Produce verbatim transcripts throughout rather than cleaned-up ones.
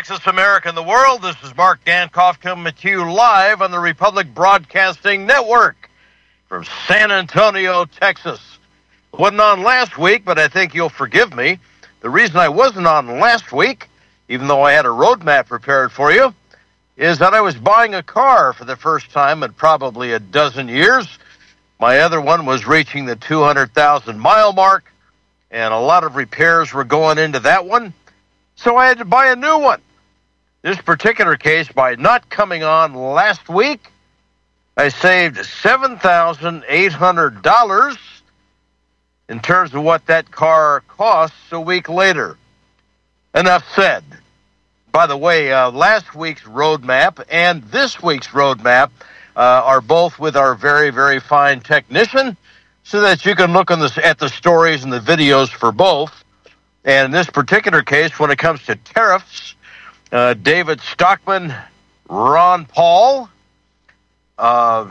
Texas, America, and the world. This is Mark Dankoff coming to you live on the Republic Broadcasting Network from San Antonio, Texas. Wasn't on last week, but I think you'll forgive me. The reason I wasn't on last week, even though I had a roadmap prepared for you, is that I was buying a car for the first time in probably a dozen years. My other one was reaching the two hundred thousand mile mark, and a lot of repairs were going into that one. So I had to buy a new one. This particular case, by not coming on last week, I saved seven thousand eight hundred dollars in terms of what that car costs a week later. Enough said. By the way, uh, last week's roadmap and this week's roadmap uh, are both with our very, very fine technician, so that you can look on the, at the stories and the videos for both. And in this particular case, when it comes to tariffs, uh, David Stockman, Ron Paul, uh,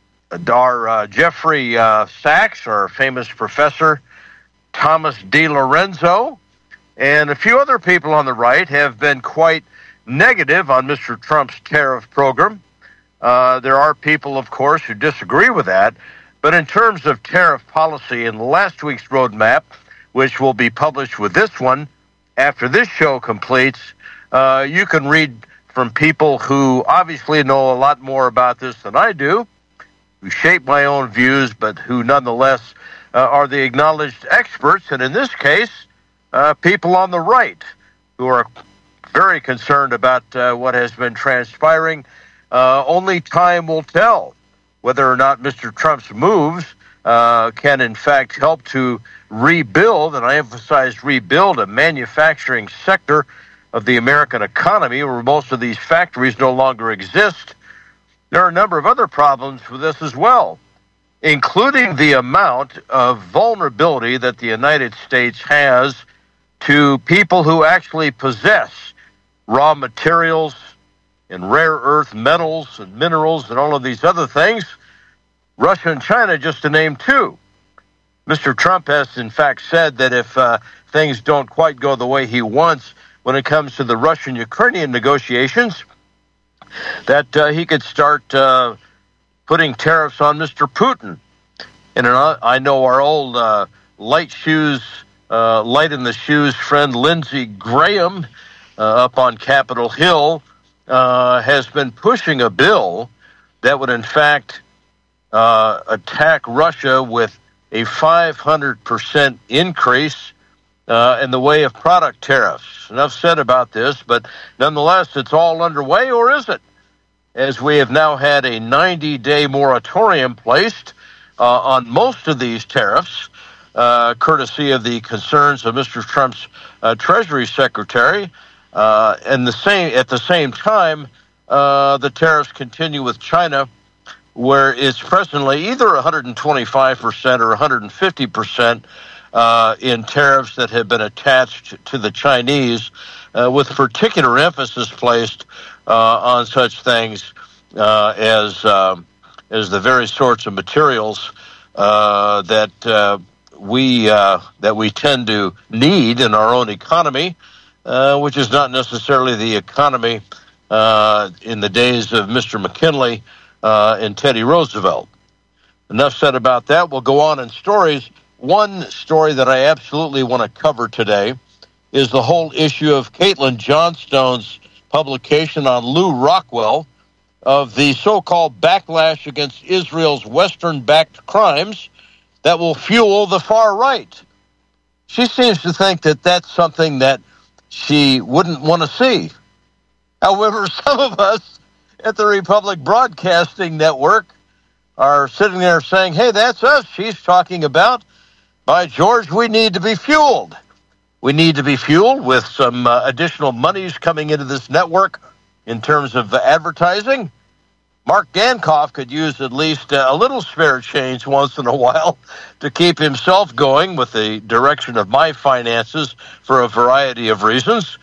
our uh, Jeffrey uh, Sachs, our famous professor, Thomas DiLorenzo, and a few other people on the right have been quite negative on Mister Trump's tariff program. Uh, there are people, of course, who disagree with that. But in terms of tariff policy in last week's roadmap, which will be published with this one after this show completes, uh, you can read from people who obviously know a lot more about this than I do, who shape my own views, but who nonetheless uh, are the acknowledged experts, and in this case, uh, people on the right who are very concerned about uh, what has been transpiring. Uh, only time will tell whether or not Mister Trump's moves uh, can, in fact, help to rebuild, and I emphasize rebuild, a manufacturing sector of the American economy where most of these factories no longer exist. There are a number of other problems with this as well, including the amount of vulnerability that the United States has to people who actually possess raw materials and rare earth metals and minerals and all of these other things. Russia and China, just to name two. Mister Trump has, in fact, said that if uh, things don't quite go the way he wants when it comes to the Russian-Ukrainian negotiations, that uh, he could start uh, putting tariffs on Mister Putin. And uh, I know our old uh, light shoes, uh, light in the shoes friend Lindsey Graham uh, up on Capitol Hill uh, has been pushing a bill that would, in fact, uh, attack Russia with a five hundred percent increase uh, in the way of product tariffs. Enough said about this, but nonetheless, it's all underway, or is it? As we have now had a ninety-day moratorium placed uh, on most of these tariffs, uh, courtesy of the concerns of Mister Trump's uh, Treasury Secretary. Uh, and the same at the same time, uh, the tariffs continue with China, where it's presently either one hundred twenty-five percent or one hundred fifty percent uh, in tariffs that have been attached to the Chinese, uh, with particular emphasis placed uh, on such things uh, as uh, as the very sorts of materials uh, that uh, we uh, that we tend to need in our own economy, uh, which is not necessarily the economy uh, in the days of Mister McKinley Uh, and Teddy Roosevelt. Enough said about that. We'll go on in stories. One story that I absolutely want to cover today is the whole issue of Caitlin Johnstone's publication on Lew Rockwell of the so-called backlash against Israel's Western-backed crimes that will fuel the far right. She seems to think that that's something that she wouldn't want to see. However, some of us at the Republic Broadcasting Network are sitting there saying, hey, that's us she's talking about. By George, we need to be fueled. We need to be fueled with some uh, additional monies coming into this network in terms of uh, advertising. Mark Dankoff could use at least uh, a little spare change once in a while to keep himself going with the direction of my finances for a variety of reasons.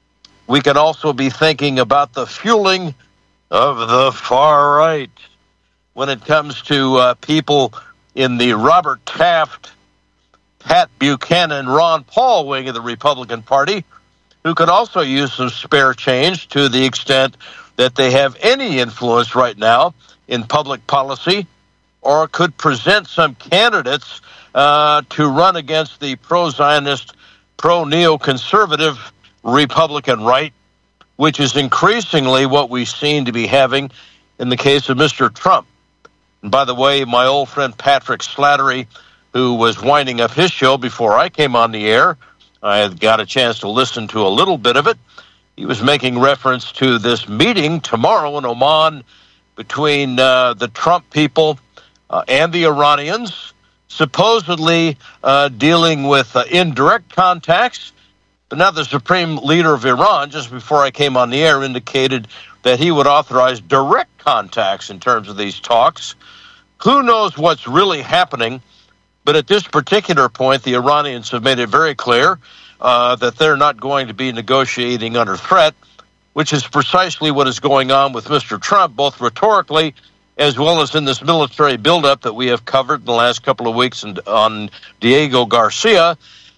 We could also be thinking about the fueling of the far right when it comes to uh, people in the Robert Taft, Pat Buchanan, Ron Paul wing of the Republican Party who could also use some spare change to the extent that they have any influence right now in public policy, or could present some candidates uh, to run against the pro-Zionist, pro-neoconservative Republican right, which is increasingly what we seem to be having in the case of Mister Trump. And by the way, my old friend Patrick Slattery, who was winding up his show before I came on the air, I had got a chance to listen to a little bit of it. He was making reference to this meeting tomorrow in Oman between uh, the Trump people uh, and the Iranians, supposedly uh, dealing with uh, indirect contacts. But now the Supreme Leader of Iran, just before I came on the air, indicated that he would authorize direct contacts in terms of these talks. Who knows what's really happening? But at this particular point, the Iranians have made it very clear uh, that they're not going to be negotiating under threat, which is precisely what is going on with Mister Trump, both rhetorically as well as in this military buildup that we have covered in the last couple of weeks and on Diego Garcia.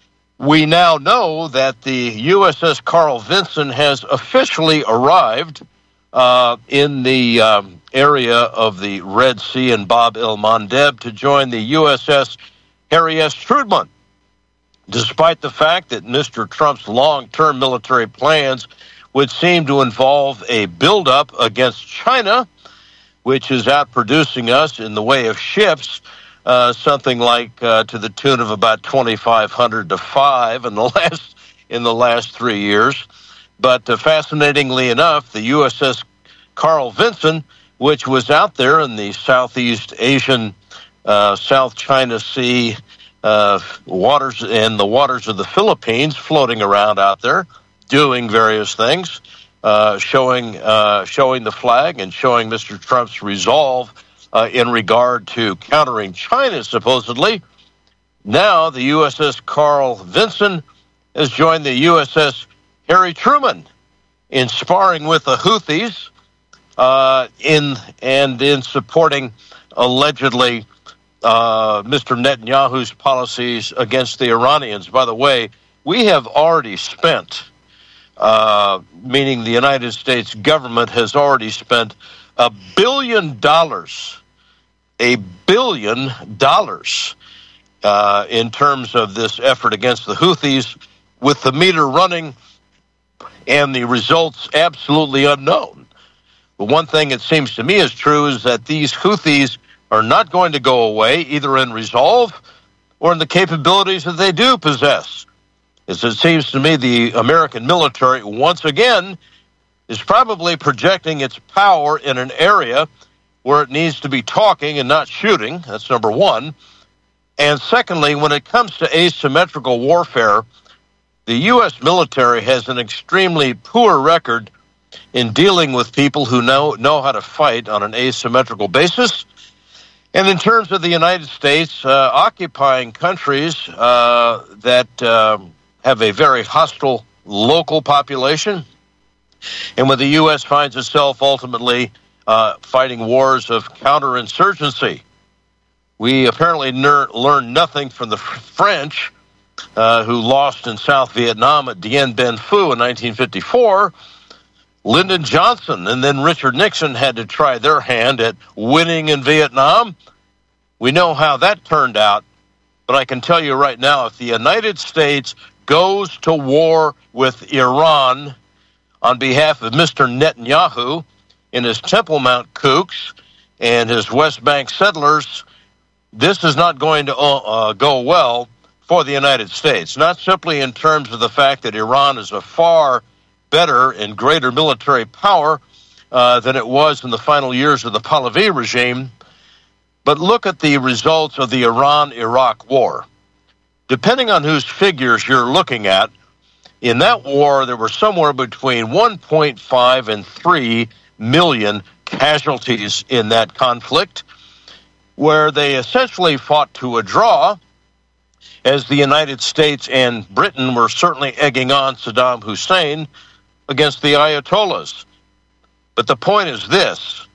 We now know that the U S S Carl Vinson has officially arrived uh, in the um, area of the Red Sea and Bab el-Mandeb to join the U S S Harry S. Truman, despite the fact that Mister Trump's long-term military plans would seem to involve a buildup against China, which is outproducing us in the way of ships, uh, something like uh, to the tune of about twenty-five hundred to five in the last in the last three years. But uh, fascinatingly enough, the U S S Carl Vinson, which was out there in the Southeast Asian, uh, South China Sea uh, waters and the waters of the Philippines, floating around out there, doing various things, uh, showing uh, showing the flag and showing Mister Trump's resolve uh, in regard to countering China, supposedly. Now the U S S Carl Vinson has joined the U S S Harry Truman in sparring with the Houthis uh, in and in supporting, allegedly, uh, Mister Netanyahu's policies against the Iranians. By the way, we have already spent, uh, meaning the United States government has already spent a billion dollars, a billion dollars uh, in terms of this effort against the Houthis, with the meter running and the results absolutely unknown. But one thing it seems to me is true is that these Houthis are not going to go away, either in resolve or in the capabilities that they do possess. As it seems to me, the American military, once again, is probably projecting its power in an area where it needs to be talking and not shooting. That's number one. And secondly, when it comes to asymmetrical warfare, the U S military has an extremely poor record in dealing with people who know, know how to fight on an asymmetrical basis. And in terms of the United States, uh, occupying countries uh, that uh, have a very hostile local population, and when the U S finds itself ultimately uh, fighting wars of counterinsurgency. We apparently ner- learned nothing from the French, Uh, who lost in South Vietnam at Dien Bien Phu in nineteen fifty-four. Lyndon Johnson and then Richard Nixon had to try their hand at winning in Vietnam. We know how that turned out, but I can tell you right now, if the United States goes to war with Iran on behalf of Mister Netanyahu and his Temple Mount kooks and his West Bank settlers, this is not going to uh, go well for the United States, not simply in terms of the fact that Iran is a far better and greater military power uh, than it was in the final years of the Pahlavi regime, but look at the results of the Iran-Iraq war. Depending on whose figures you're looking at, in that war there were somewhere between one point five and three million casualties in that conflict, where they essentially fought to a draw, as the United States and Britain were certainly egging on Saddam Hussein against the Ayatollahs. But the point is this: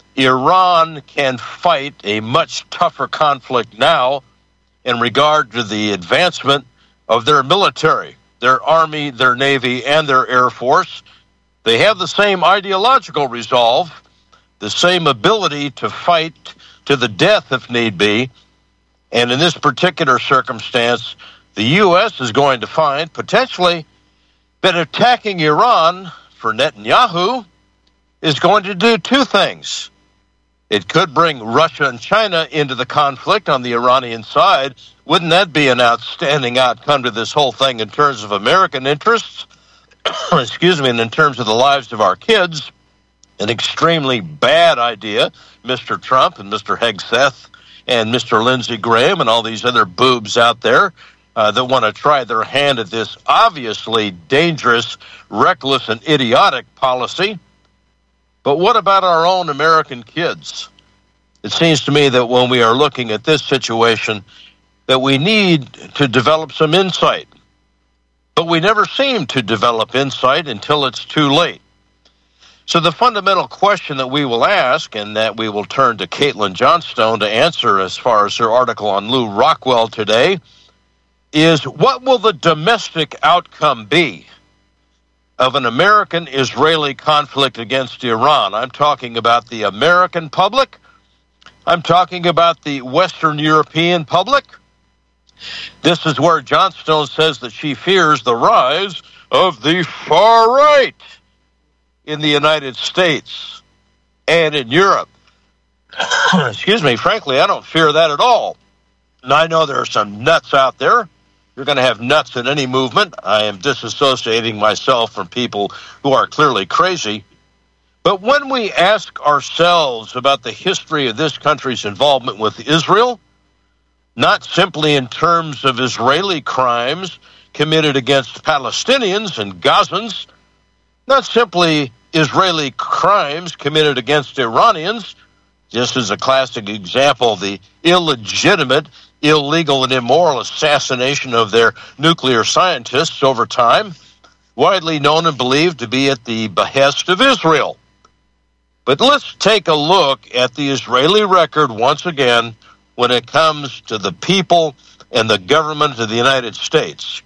Iran can fight a much tougher conflict now in regard to the advancement of their military. their Army, their Navy, and their Air Force. They have the same ideological resolve, the same ability to fight to the death if need be. And in this particular circumstance, the U S is going to find potentially that attacking Iran for Netanyahu is going to do two things. It could bring Russia and China into the conflict on the Iranian side. Wouldn't that be an outstanding outcome to this whole thing in terms of American interests? Excuse me, and in terms of the lives of our kids? An extremely bad idea, Mister Trump and Mister Hegseth and Mister Lindsey Graham and all these other boobs out there uh, that want to try their hand at this obviously dangerous, reckless, and idiotic policy. But what about our own American kids? It seems to me that when we are looking at this situation, that we need to develop some insight. But we never seem to develop insight until it's too late. So the fundamental question that we will ask, and that we will turn to Caitlin Johnstone to answer as far as her article on Lew Rockwell today, is what will the domestic outcome be of an American-Israeli conflict against Iran? I'm talking about the American public. I'm talking about the Western European public. This is where Johnstone says that she fears the rise of the far right in the United States and in Europe. Excuse me, frankly, I don't fear that at all. And I know there are some nuts out there. You're going to have nuts in any movement. I am disassociating myself from people who are clearly crazy. But when we ask ourselves about the history of this country's involvement with Israel, not simply in terms of Israeli crimes committed against Palestinians and Gazans, not simply Israeli crimes committed against Iranians, just as a classic example, the illegitimate, illegal, and immoral assassination of their nuclear scientists over time, widely known and believed to be at the behest of Israel. But let's take a look at the Israeli record once again when it comes to the people and the government of the United States.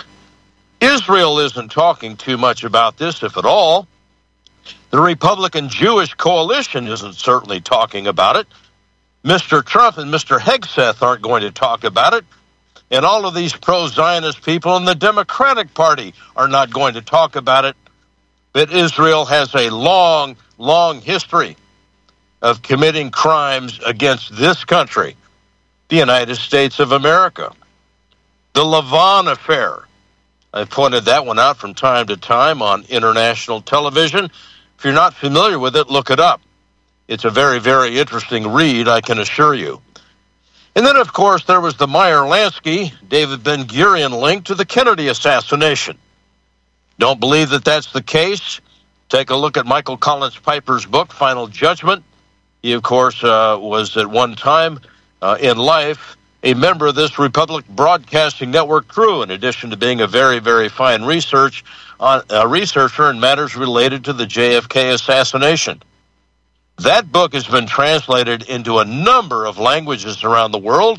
Israel isn't talking too much about this, if at all. The Republican Jewish coalition isn't certainly talking about it. Mister Trump and Mister Hegseth aren't going to talk about it. And all of these pro-Zionist people in the Democratic Party are not going to talk about it. But Israel has a long, long history of committing crimes against this country, the United States of America. The Lavon affair. I've pointed that one out from time to time on international television. If you're not familiar with it, look it up. It's a very, very interesting read, I can assure you. And then, of course, there was the Meyer-Lansky, David Ben-Gurion link to the Kennedy assassination. Don't believe that that's the case? Take a look at Michael Collins Piper's book, Final Judgment. He, of course, uh, was at one time uh, in life a member of this Republic Broadcasting Network crew, in addition to being a very, very fine research on, uh, researcher in matters related to the J F K assassination. That book has been translated into a number of languages around the world.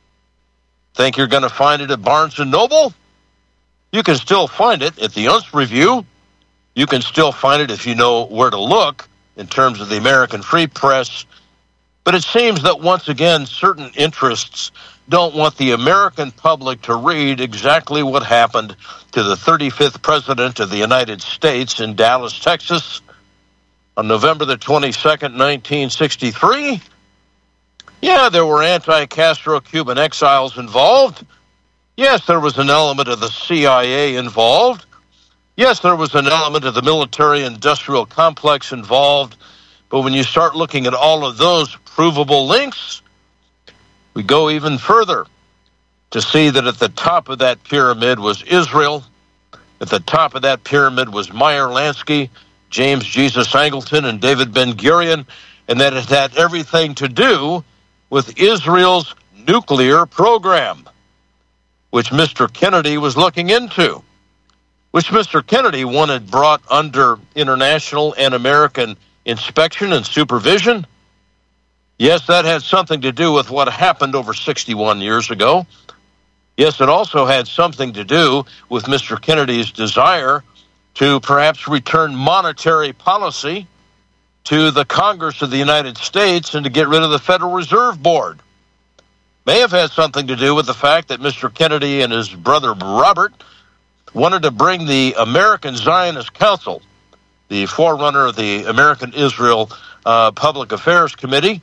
Think you're going to find it at Barnes and Noble? You can still find it at the Unz Review. You can still find it if you know where to look in terms of the American Free Press. But it seems that once again, certain interests don't want the American public to read exactly what happened to the thirty-fifth president of the United States in Dallas, Texas, on November the twenty-second, nineteen sixty-three. Yeah, there were anti-Castro Cuban exiles involved. Yes, there was an element of the C I A involved. Yes, there was an element of the military-industrial complex involved. But when you start looking at all of those provable links, we go even further to see that at the top of that pyramid was Israel. At the top of that pyramid was Meyer-Lansky, James Jesus Angleton, and David Ben-Gurion, and that it had everything to do with Israel's nuclear program, which Mister Kennedy was looking into, which Mister Kennedy wanted brought under international and American inspection and supervision. Yes, that had something to do with what happened over sixty-one years ago. Yes, it also had something to do with Mister Kennedy's desire to perhaps return monetary policy to the Congress of the United States and to get rid of the Federal Reserve Board. May have had something to do with the fact that Mister Kennedy and his brother Robert wanted to bring the American Zionist Council, the forerunner of the American Israel uh, Public Affairs Committee.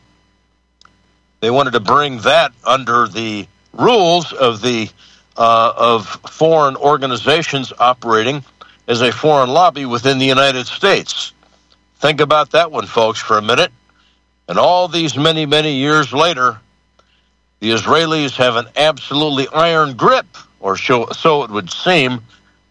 They wanted to bring that under the rules of the uh, of foreign organizations operating as a foreign lobby within the United States. Think about that one, folks, for a minute. And all these many, many years later, the Israelis have an absolutely iron grip, or so, so it would seem,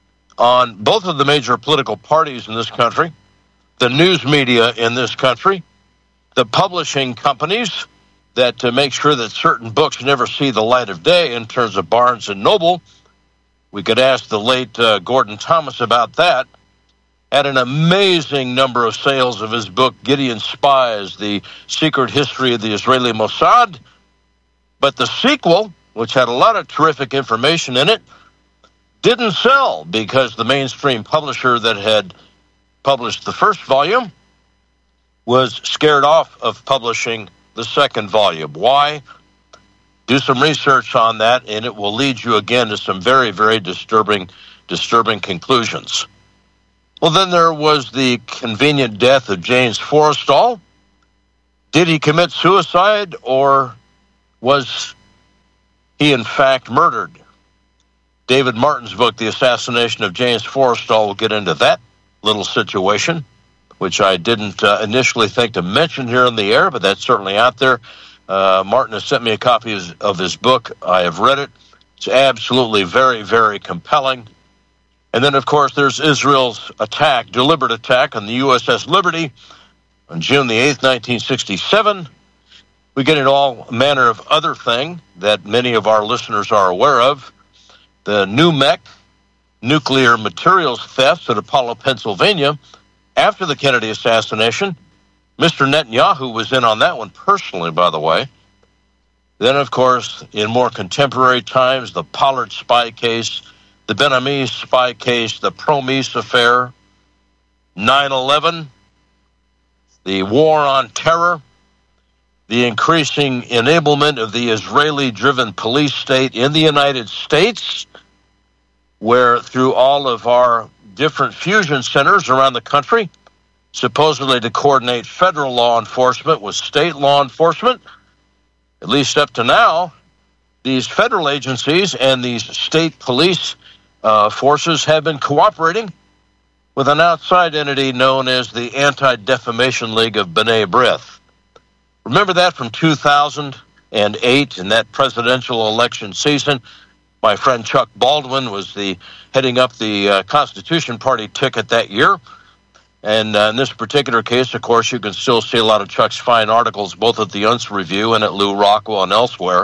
on both of the major political parties in this country, the news media in this country, the publishing companies that to make sure that certain books never see the light of day in terms of Barnes and Noble. We could ask the late uh, Gordon Thomas about that. Had an amazing number of sales of his book, Gideon Spies, The Secret History of the Israeli Mossad. But the sequel, which had a lot of terrific information in it, didn't sell because the mainstream publisher that had published the first volume was scared off of publishing the second volume. Why? Do some research on that, and it will lead you again to some very, very disturbing, disturbing conclusions. Well, then there was the convenient death of James Forrestal. Did he commit suicide, or was he in fact murdered? David Martin's book, The Assassination of James Forrestal, will get into that little situation, which I didn't uh, initially think to mention here in the air, but that's certainly out there. Uh, Martin has sent me a copy of his, of his book. I have read it. It's absolutely very, very compelling. And then, of course, there's Israel's attack, deliberate attack on the U S S Liberty on June the eighth, nineteen sixty-seven. We get into all manner of other thing that many of our listeners are aware of. The New M E C, nuclear materials thefts at Apollo, Pennsylvania, after the Kennedy assassination. Mister Netanyahu was in on that one personally, by the way. Then, of course, in more contemporary times, the Pollard spy case, the Ben Ami spy case, the Promise affair, nine eleven, the war on terror, the increasing enablement of the Israeli-driven police state in the United States, where through all of our different fusion centers around the country, supposedly to coordinate federal law enforcement with state law enforcement, at least up to now, these federal agencies and these state police uh, forces have been cooperating with an outside entity known as the Anti-Defamation League of B'nai B'rith. Remember that from two thousand eight, in that presidential election season? My friend Chuck Baldwin was the heading up the uh, Constitution Party ticket that year. And uh, in this particular case, of course, you can still see a lot of Chuck's fine articles, both at the Unz Review and at Lou Rockwell and elsewhere.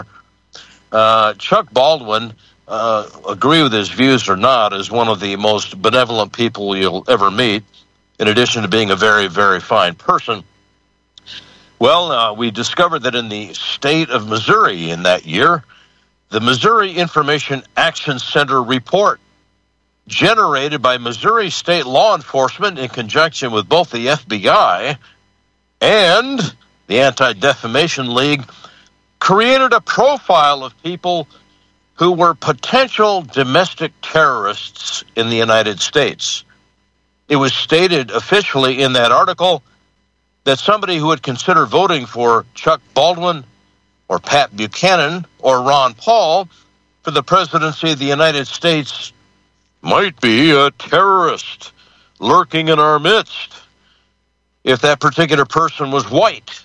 Uh, Chuck Baldwin, uh, agree with his views or not, is one of the most benevolent people you'll ever meet, in addition to being a very, very fine person. Well, uh, we discovered that in the state of Missouri in that year, the Missouri Information Action Center report, generated by Missouri state law enforcement in conjunction with both the F B I and the Anti-Defamation League, created a profile of people who were potential domestic terrorists in the United States. It was stated officially in that article that somebody who would consider voting for Chuck Baldwin or Pat Buchanan or Ron Paul for the presidency of the United States might be a terrorist lurking in our midst if that particular person was white,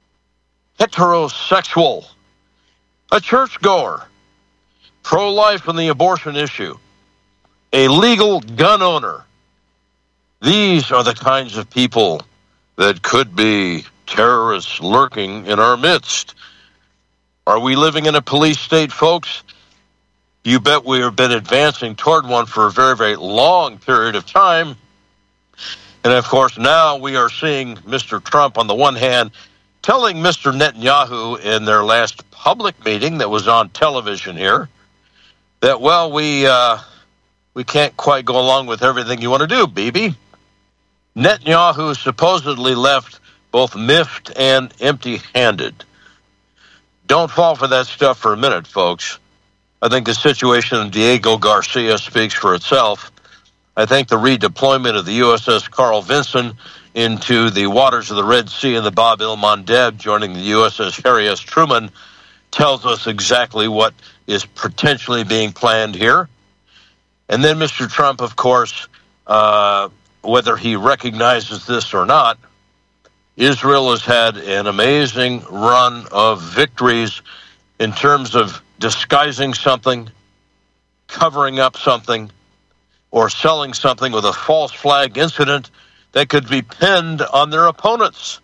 heterosexual, a churchgoer, pro-life on the abortion issue, a legal gun owner. These are the kinds of people that could be terrorists lurking in our midst. Are we living in a police state, folks? You bet we have been advancing toward one for a very, very long period of time. And, of course, now we are seeing Mister Trump, on the one hand, telling Mister Netanyahu in their last public meeting that was on television here, that, well, we uh, we can't quite go along with everything you want to do, Bibi. Netanyahu supposedly left both miffed and empty-handed. Don't fall for that stuff for a minute, folks. I think the situation in Diego Garcia speaks for itself. I think the redeployment of the U S S Carl Vinson into the waters of the Red Sea and the Bab el-Mandeb, joining the U S S Harry S. Truman, tells us exactly what is potentially being planned here. And then Mister Trump, of course, uh, whether he recognizes this or not, Israel has had an amazing run of victories in terms of disguising something, covering up something, or selling something with a false flag incident that could be pinned on their opponents.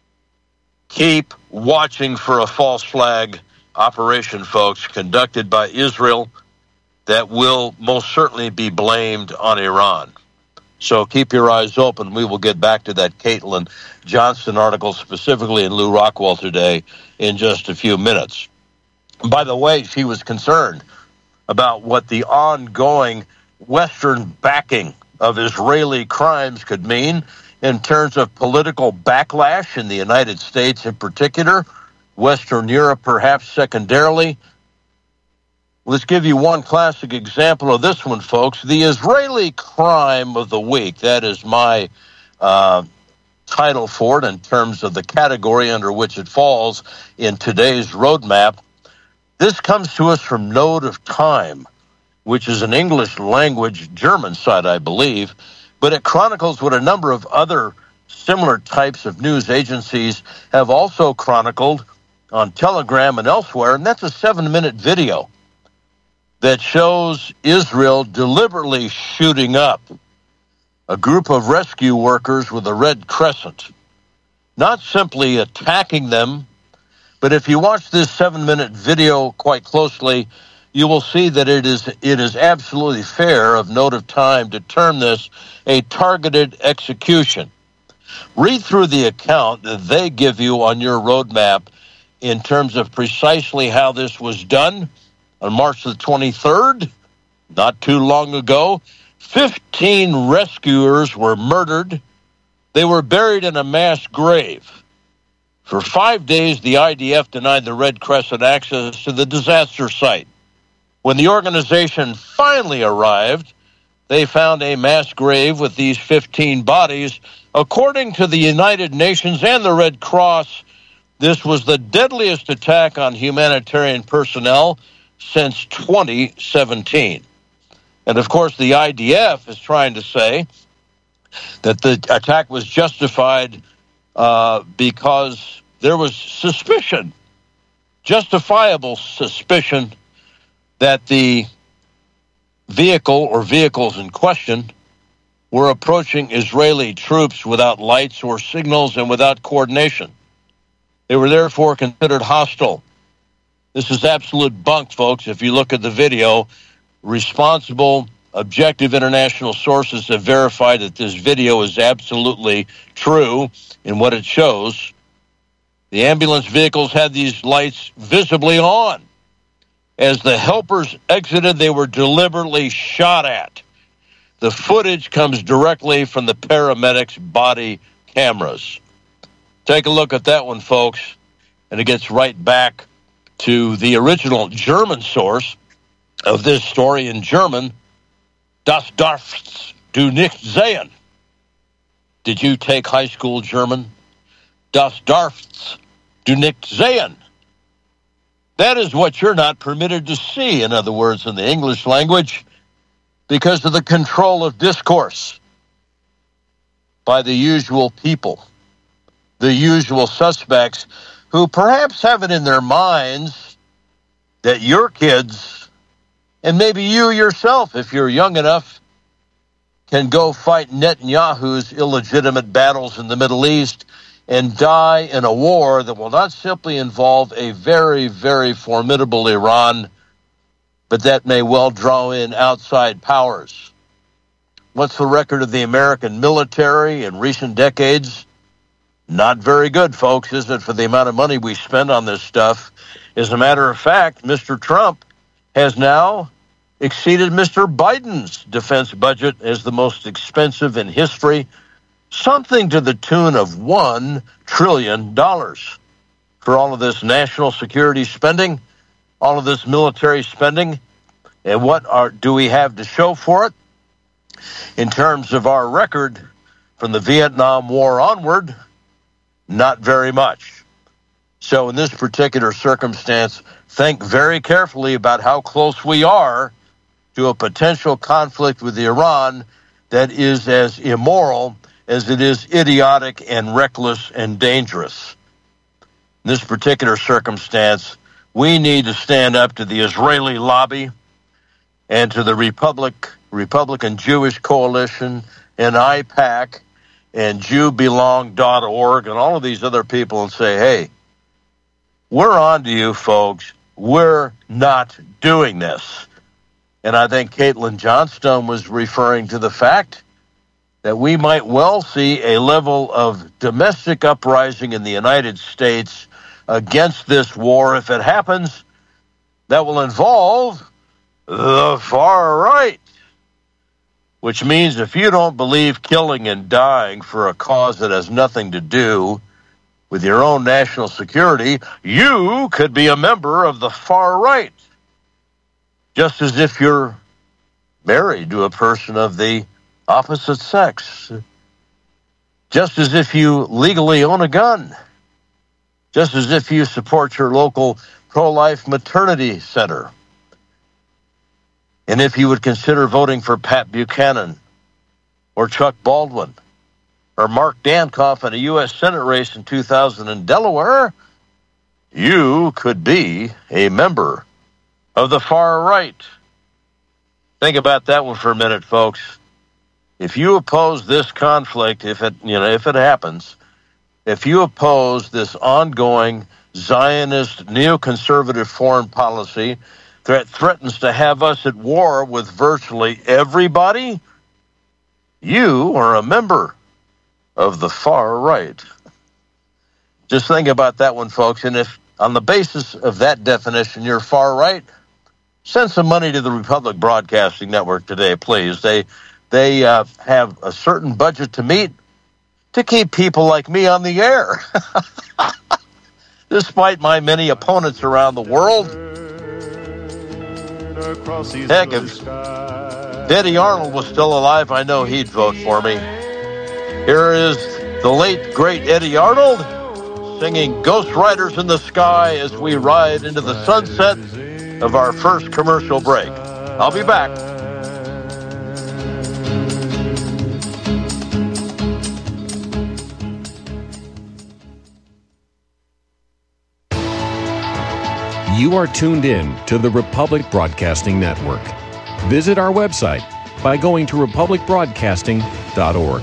Keep watching for a false flag operation, folks, conducted by Israel that will most certainly be blamed on Iran. So keep your eyes open. We will get back to that Caitlin Johnston article specifically in Lew Rockwell today in just a few minutes. By the way, she was concerned about what the ongoing Western backing of Israeli crimes could mean in terms of political backlash in the United States in particular, Western Europe perhaps secondarily. Let's give you one classic example of this one, folks. The Israeli crime of the week. That is my uh, title for it in terms of the category under which it falls in today's roadmap. This comes to us from Node of Time, which is an English language German site, I believe, but it chronicles what a number of other similar types of news agencies have also chronicled on Telegram and elsewhere, and that's a seven-minute video that shows Israel deliberately shooting up a group of rescue workers with a Red Crescent, not simply attacking them, but if you watch this seven-minute video quite closely, you will see that it is it is absolutely fair of Note of Time to term this a targeted execution. Read through the account that they give you on your roadmap in terms of precisely how this was done. On March the twenty-third, not too long ago, fifteen rescuers were murdered. They were buried in a mass grave. For five days, the I D F denied the Red Crescent access to the disaster site. When the organization finally arrived, they found a mass grave with these fifteen bodies. According to the United Nations and the Red Cross, this was the deadliest attack on humanitarian personnel since twenty seventeen. And of course, the I D F is trying to say that the attack was justified uh, because there was suspicion, justifiable suspicion, that the vehicle or vehicles in question were approaching Israeli troops without lights or signals and without coordination. They were therefore considered hostile. This is absolute bunk, folks. If you look at the video, responsible, objective international sources have verified that this video is absolutely true in what it shows. The ambulance vehicles had these lights visibly on. As the helpers exited, they were deliberately shot at. The footage comes directly from the paramedics' body cameras. Take a look at that one, folks, and it gets right back to the original German source of this story in German. Das darfst du nicht sehen. Did you take high school German? Das darfst du nicht sehen. That is what you're not permitted to see, in other words, in the English language, because of the control of discourse by the usual people, the usual suspects, who perhaps have it in their minds that your kids, and maybe you yourself, if you're young enough, can go fight Netanyahu's illegitimate battles in the Middle East and die in a war that will not simply involve a very, very formidable Iran, but that may well draw in outside powers. What's the record of the American military in recent decades? Not very good, folks, is it, for the amount of money we spend on this stuff? As a matter of fact, Mister Trump has now exceeded Mister Biden's defense budget as the most expensive in history, something to the tune of one trillion dollars. For all of this national security spending, all of this military spending, and what are, do we have to show for it? In terms of our record from the Vietnam War onward, not very much. So in this particular circumstance, think very carefully about how close we are to a potential conflict with Iran that is as immoral as it is idiotic and reckless and dangerous. In this particular circumstance, we need to stand up to the Israeli lobby and to the Republic, Republican Jewish Coalition and I PAC and Jew Belong dot org and all of these other people and say, hey, we're on to you, folks. We're not doing this. And I think Caitlin Johnstone was referring to the fact that we might well see a level of domestic uprising in the United States against this war. If it happens, that will involve the far right, which means if you don't believe killing and dying for a cause that has nothing to do with your own national security, you could be a member of the far right, just as if you're married to a person of the opposite sex, just as if you legally own a gun, just as if you support your local pro-life maternity center, and if you would consider voting for Pat Buchanan or Chuck Baldwin or Mark Dankoff in a U S Senate race in two thousand in Delaware, you could be a member of the far right. Think about that one for a minute, folks. If you oppose this conflict, if it, you know, if it happens, if you oppose this ongoing Zionist neoconservative foreign policy that threatens to have us at war with virtually everybody, you are a member of the far right. Just think about that one, folks. And if on the basis of that definition you're far right, send some money to the Republic Broadcasting Network today, please. They they uh, have a certain budget to meet to keep people like me on the air. Despite my many opponents around the world. Heck, if Eddie Arnold was still alive, I know he'd vote for me. Here is the late, great Eddie Arnold singing Ghost Riders in the Sky as we ride into the sunset of our first commercial break. I'll be back. You are tuned in to the Republic Broadcasting Network. Visit our website by going to republic broadcasting dot org.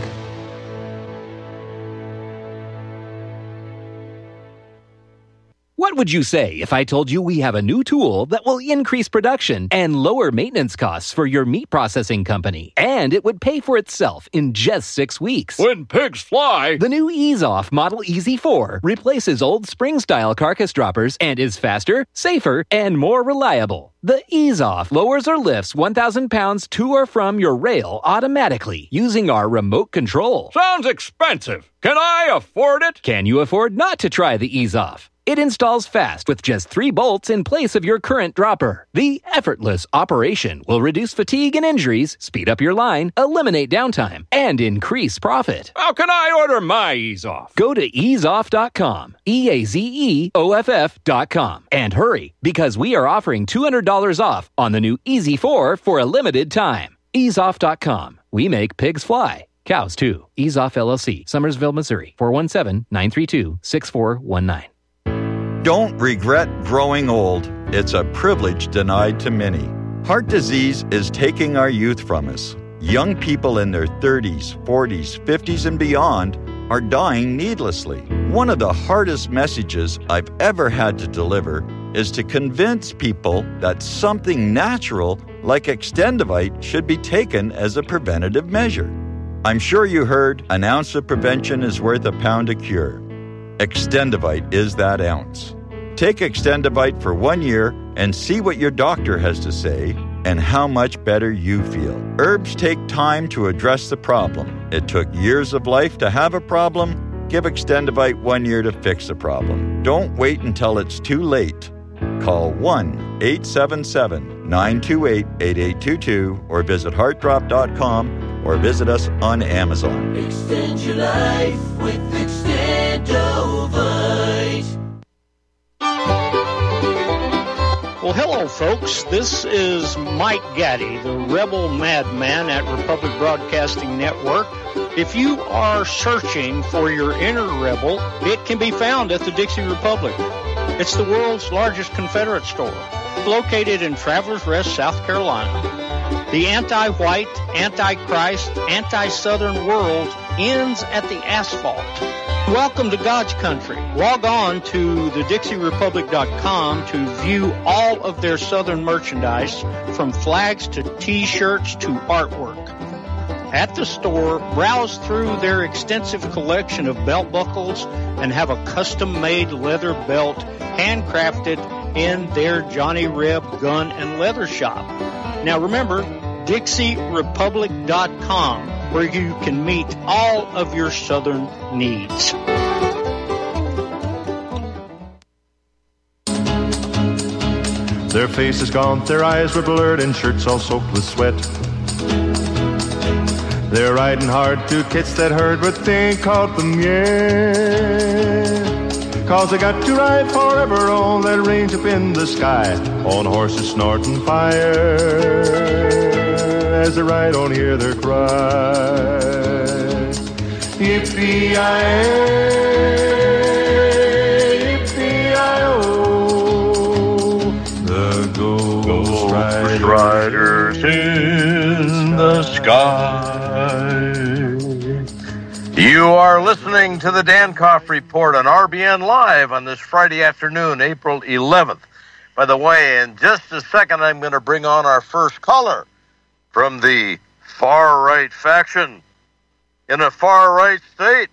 What would you say if I told you we have a new tool that will increase production and lower maintenance costs for your meat processing company? And it would pay for itself in just six weeks. When pigs fly! The new EaseOff Model E Z four replaces old spring-style carcass droppers and is faster, safer, and more reliable. The EaseOff lowers or lifts one thousand pounds to or from your rail automatically using our remote control. Sounds expensive. Can I afford it? Can you afford not to try the EaseOff? It installs fast with just three bolts in place of your current dropper. The effortless operation will reduce fatigue and injuries, speed up your line, eliminate downtime, and increase profit. How can I order my EaseOff? Go to ease off dot com, E A Z E O F F dot com, and hurry, because we are offering two hundred dollars off on the new E Z four for a limited time. ease off dot com. We make pigs fly. Cows, too. EaseOff L L C, Summersville, Missouri, four one seven, nine three two, six four one nine. Don't regret growing old. It's a privilege denied to many. Heart disease is taking our youth from us. Young people in their thirties, forties, fifties, and beyond are dying needlessly. One of the hardest messages I've ever had to deliver is to convince people that something natural like Extendivite should be taken as a preventative measure. I'm sure you heard an ounce of prevention is worth a pound of cure. Extendivite is that ounce. Take Extendivite for one year and see what your doctor has to say, and how much better you feel. Herbs take time to address the problem. It took years of life to have a problem. Give Extendivite one year to fix the problem. Don't wait until it's too late. Call one eight seven seven, nine two eight, eight eight two two or visit heart drop dot com or visit us on Amazon. Extend your life with Extendovite. Well, hello, folks. This is Mike Gaddy, the rebel madman at Republic Broadcasting Network. If you are searching for your inner rebel, it can be found at the Dixie Republic. It's the world's largest Confederate store, located in Travelers Rest, South Carolina. The anti-white, anti-Christ, anti-Southern world ends at the asphalt. Welcome to God's country. Log on to the dixie republic dot com to view all of their Southern merchandise, from flags to T-shirts to artwork. At the store, browse through their extensive collection of belt buckles and have a custom-made leather belt handcrafted in their Johnny Reb gun and leather shop. Now remember, dixie republic dot com, where you can meet all of your Southern needs. Their faces gaunt, their eyes were blurred, and shirts all soaked with sweat. They're riding hard to catch that herd, but they ain't caught them yet. Cause they got to ride forever on that range up in the sky, on horses snorting fire. As they ride on, hear their cry. Yippee-yi-yi, yippee-yi-oh, the Ghost Riders, Riders in the sky. You are listening to the Dankoff Report on R B N Live on this Friday afternoon, April eleventh. By the way, in just a second, I'm going to bring on our first caller from the far-right faction in a far-right state,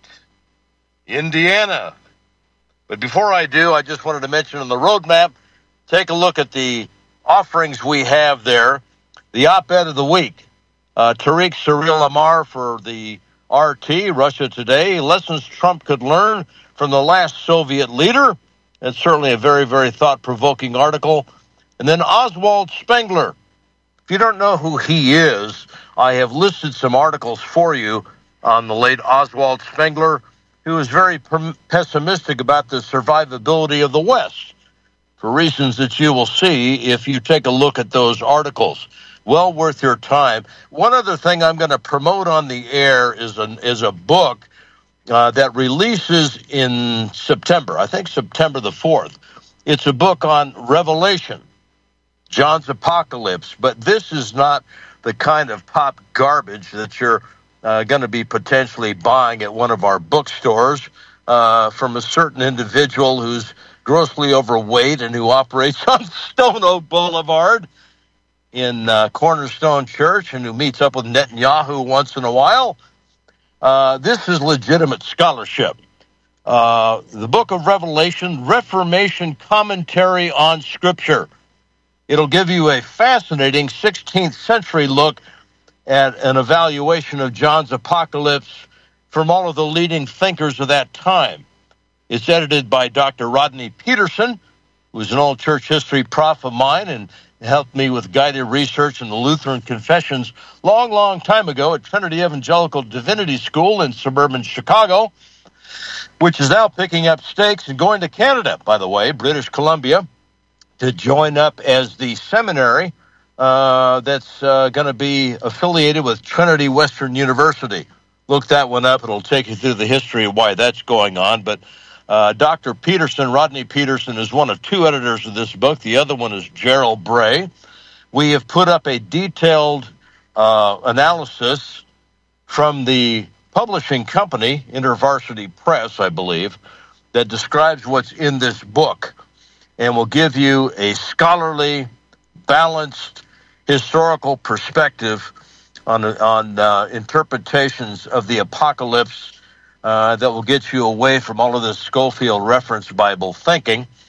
Indiana. But before I do, I just wanted to mention on the roadmap, take a look at the offerings we have there. The op-ed of the week, uh, Tariq Cyril Lamar for the R T, Russia Today, lessons Trump could learn from the last Soviet leader. It's certainly a very, very thought-provoking article. And then Oswald Spengler. If you don't know who he is, I have listed some articles for you on the late Oswald Spengler, who is very per- pessimistic about the survivability of the West, for reasons that you will see if you take a look at those articles. Well worth your time. One other thing I'm going to promote on the air is, an, is a book uh, that releases in September, I think September the fourth. It's a book on Revelation, John's Apocalypse, but this is not the kind of pop garbage that you're uh, going to be potentially buying at one of our bookstores uh, from a certain individual who's grossly overweight and who operates on Stone Oak Boulevard in uh, Cornerstone Church and who meets up with Netanyahu once in a while. Uh, this is legitimate scholarship. Uh, the Book of Revelation, Reformation Commentary on Scripture. It'll give you a fascinating sixteenth century look at an evaluation of John's Apocalypse from all of the leading thinkers of that time. It's edited by Doctor Rodney Peterson, who's an old church history prof of mine and helped me with guided research in the Lutheran Confessions long, long time ago at Trinity Evangelical Divinity School in suburban Chicago, which is now picking up stakes and going to Canada, by the way, British Columbia, to join up as the seminary uh, that's uh, going to be affiliated with Trinity Western University. Look that one up. It'll take you through the history of why that's going on. But uh, Doctor Peterson, Rodney Peterson, is one of two editors of this book. The other one is Gerald Bray. We have put up a detailed uh, analysis from the publishing company, InterVarsity Press, I believe, that describes what's in this book and will give you a scholarly, balanced, historical perspective on, on uh, interpretations of the apocalypse uh, that will get you away from all of this Schofield reference Bible thinking.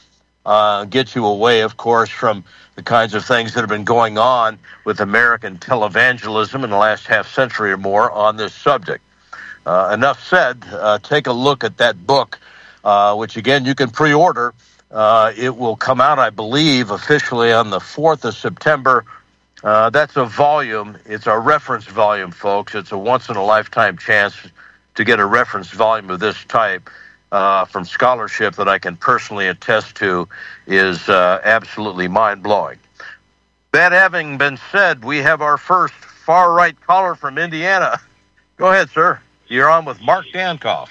uh, get you away, of course, from the kinds of things that have been going on with American televangelism in the last half century or more on this subject. Uh, enough said. Uh, take a look at that book, uh, which, again, you can pre-order. Uh, it will come out, I believe, officially on the fourth of September. Uh, that's a volume. It's a reference volume, folks. It's a once-in-a-lifetime chance to get a reference volume of this type uh, from scholarship that I can personally attest to is uh, absolutely mind-blowing. That having been said, we have our first far-right caller from Indiana. Go ahead, sir. You're on with Mark Dankoff.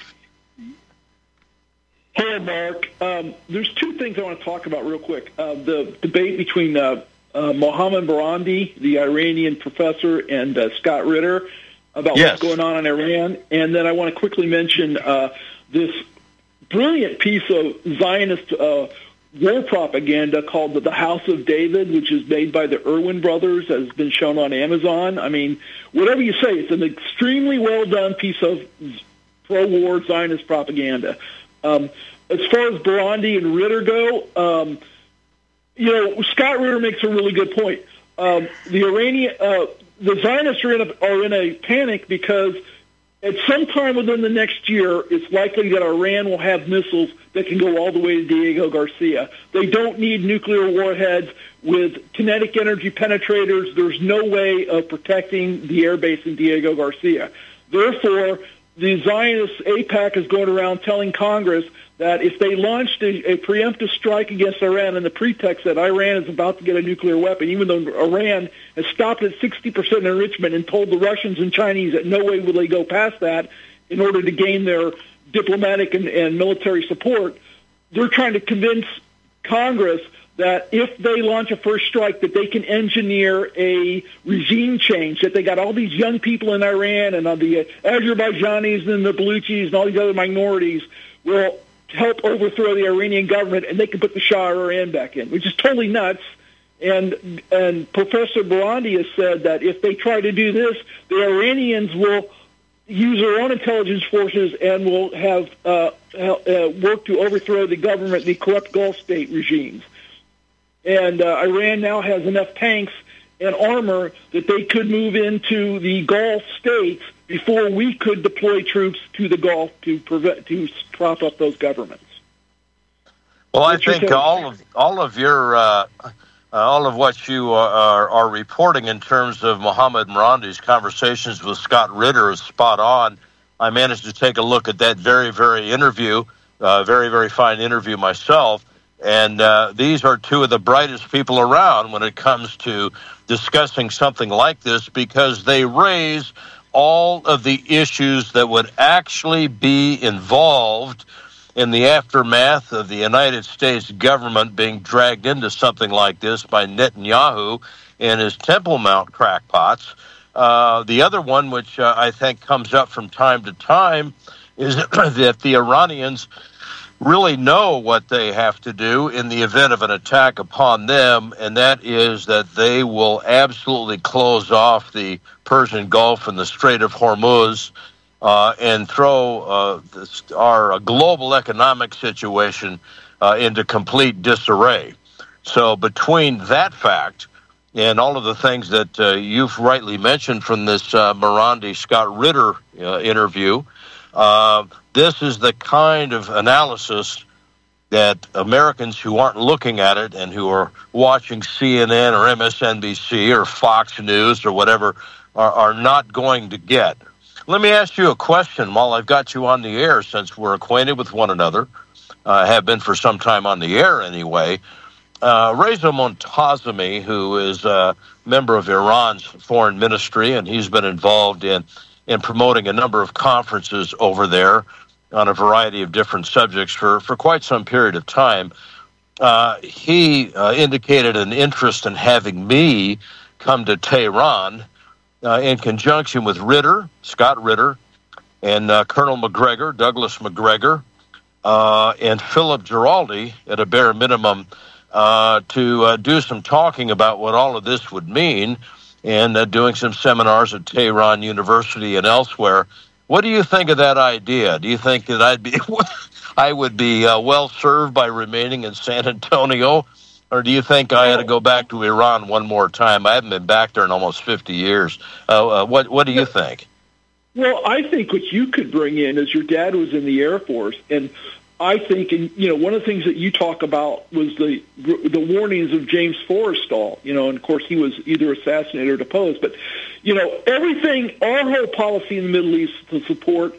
Hello, Mark. Um, there's two things I want to talk about real quick. Uh, the debate between uh, uh, Mohammad Barandi, the Iranian professor, and uh, Scott Ritter about yes. what's going on in Iran. And then I want to quickly mention uh, this brilliant piece of Zionist uh, war propaganda called The House of David, which is made by the Irwin brothers, has been shown on Amazon. I mean, whatever you say, it's an extremely well-done piece of pro-war Zionist propaganda. Um, as far as Barandi and Ritter go, um, you know, Scott Ritter makes a really good point. Um, the Iranian, uh, the Zionists are in, a, are in a panic because at some time within the next year, it's likely that Iran will have missiles that can go all the way to Diego Garcia. They don't need nuclear warheads with kinetic energy penetrators. There's no way of protecting the air base in Diego Garcia. Therefore, the Zionist AIPAC is going around telling Congress that if they launched a, a preemptive strike against Iran on the pretext that Iran is about to get a nuclear weapon, even though Iran has stopped at sixty percent enrichment and told the Russians and Chinese that no way will they go past that in order to gain their diplomatic and, and military support, they're trying to convince Congress that if they launch a first strike, that they can engineer a regime change, that they got all these young people in Iran and on the Azerbaijanis and the Baluchis and all these other minorities will help overthrow the Iranian government, and they can put the Shah of Iran back in, which is totally nuts. And and Professor Barandi has said that if they try to do this, the Iranians will use their own intelligence forces and will have uh, uh, work to overthrow the government, the corrupt Gulf state regimes. And uh, Iran now has enough tanks and armor that they could move into the Gulf states before we could deploy troops to the Gulf to prevent to prop up those governments. Well, I think all of all of your uh, uh, all of what you are, are reporting in terms of Mohammad Barandi's conversations with Scott Ritter is spot on. I managed to take a look at that very, very interview, uh, very, very fine interview myself. And uh, these are two of the brightest people around when it comes to discussing something like this, because they raise all of the issues that would actually be involved in the aftermath of the United States government being dragged into something like this by Netanyahu and his Temple Mount crackpots. Uh, the other one, which uh, I think comes up from time to time, is that the Iranians really know what they have to do in the event of an attack upon them, and that is that they will absolutely close off the Persian Gulf and the Strait of Hormuz uh, and throw uh, this, our global economic situation uh, into complete disarray. So between that fact and all of the things that uh, you've rightly mentioned from this uh, Barandi Scott Ritter uh, interview, uh, this is the kind of analysis that Americans who aren't looking at it and who are watching C N N or M S N B C or Fox News or whatever are, are not going to get. Let me ask you a question while I've got you on the air, since we're acquainted with one another, uh, have been for some time on the air anyway. Uh, Reza Montazami, who is a member of Iran's foreign ministry, and he's been involved in, in promoting a number of conferences over there on a variety of different subjects for, for quite some period of time. Uh, he uh, indicated an interest in having me come to Tehran uh, in conjunction with Ritter, Scott Ritter, and uh, Colonel McGregor, Douglas McGregor, uh, and Philip Giraldi, at a bare minimum, uh, to uh, do some talking about what all of this would mean, and uh, doing some seminars at Tehran University and elsewhere What do you think of that idea? Do you think that I'd be, I would be uh, well served by remaining in San Antonio, or do you think I had to go back to Iran one more time? I haven't been back there in almost fifty years. Uh, uh, what What do you think? Well, I think what you could bring in is your dad was in the Air Force, and I think, and you know, one of the things that you talk about was the the warnings of James Forrestal. You know, and of course he was either assassinated or deposed. But you know, everything, our whole policy in the Middle East to support